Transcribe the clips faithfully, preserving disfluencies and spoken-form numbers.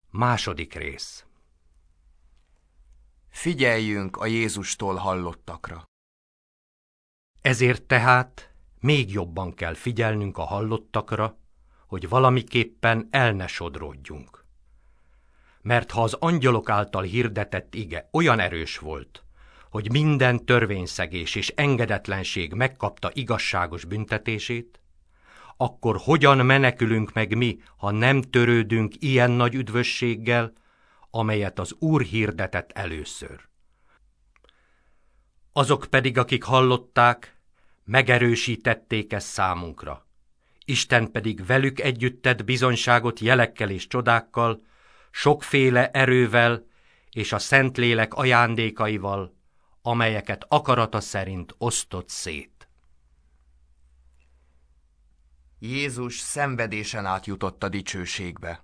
Második rész. Figyeljünk a Jézustól hallottakra. Ezért tehát még jobban kell figyelnünk a hallottakra, hogy valamiképpen el ne sodródjunk. Mert ha az angyalok által hirdetett ige olyan erős volt, hogy minden törvényszegés és engedetlenség megkapta igazságos büntetését, akkor hogyan menekülünk meg mi, ha nem törődünk ilyen nagy üdvösséggel, amelyet az Úr hirdetett először? Azok pedig, akik hallották, megerősítették ezt számunkra. Isten pedig velük együtt tett bizonyságot jelekkel és csodákkal, sokféle erővel és a Szentlélek ajándékaival, amelyeket akarata szerint osztott szét. Jézus szenvedésen át jutott a dicsőségbe.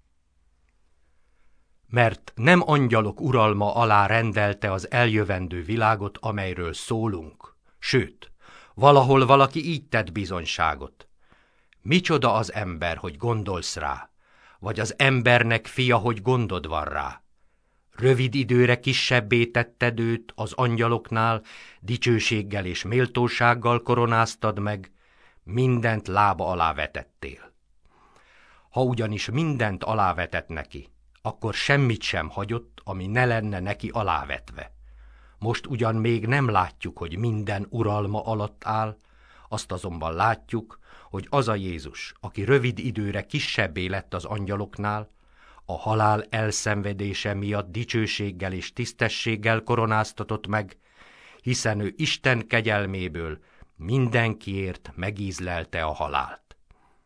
Mert nem angyalok uralma alá rendelte az eljövendő világot, amelyről szólunk. Sőt, valahol valaki így tett bizonyságot. Micsoda az ember, hogy gondolsz rá, vagy az embernek fia, hogy gondod van rá. Rövid időre kisebbé tetted őt az angyaloknál, dicsőséggel és méltósággal koronáztad meg, mindent lába alá vetettél. Ha ugyanis mindent alávetett neki, akkor semmit sem hagyott, ami ne lenne neki alávetve. Most ugyan még nem látjuk, hogy minden uralma alatt áll, azt azonban látjuk, hogy az a Jézus, aki rövid időre kisebbé lett az angyaloknál, a halál elszenvedése miatt dicsőséggel és tisztességgel koronáztatott meg, hiszen ő Isten kegyelméből mindenkiért megízlelte a halált.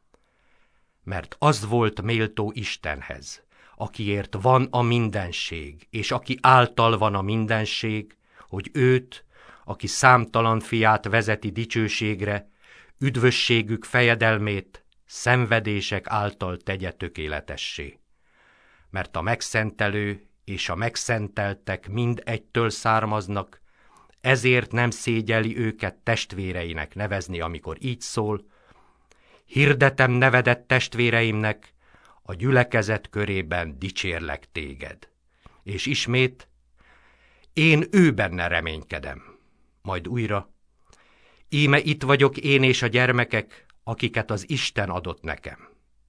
Mert az volt méltó Istenhez, akiért van a mindenség, és aki által van a mindenség, hogy őt, aki számtalan fiát vezeti dicsőségre, üdvösségük fejedelmét szenvedések által tegye tökéletessé. Mert a megszentelő és a megszenteltek mind egytől származnak, ezért nem szégyeli őket testvéreinek nevezni, amikor így szól: hirdetem nevedet testvéreimnek, a gyülekezet körében dicsérlek téged. És ismét: én ő benne reménykedem. Majd újra: íme itt vagyok én és a gyermekek, akiket az Isten adott nekem.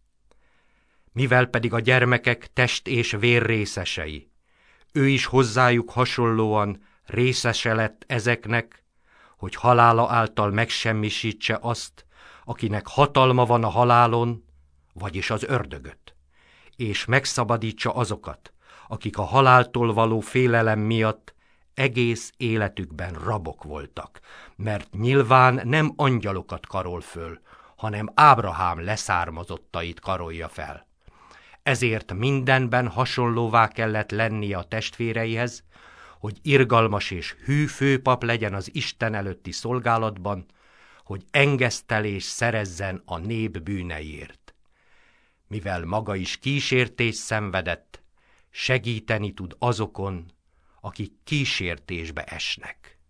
Mivel pedig a gyermekek test és vér részesei, ő is hozzájuk hasonlóan részese lett ezeknek, hogy halála által megsemmisítse azt, akinek hatalma van a halálon, vagyis az ördögöt, és megszabadítsa azokat, akik a haláltól való félelem miatt egész életükben rabok voltak, mert nyilván nem angyalokat karol föl, hanem Ábrahám leszármazottait karolja fel. Ezért mindenben hasonlóvá kellett lennie a testvéreihez, hogy irgalmas és hű főpap legyen az Isten előtti szolgálatban, hogy engesztelés szerezzen a nép bűneiért. Mivel maga is kísértés szenvedett, segíteni tud azokon, akik kísértésbe esnek.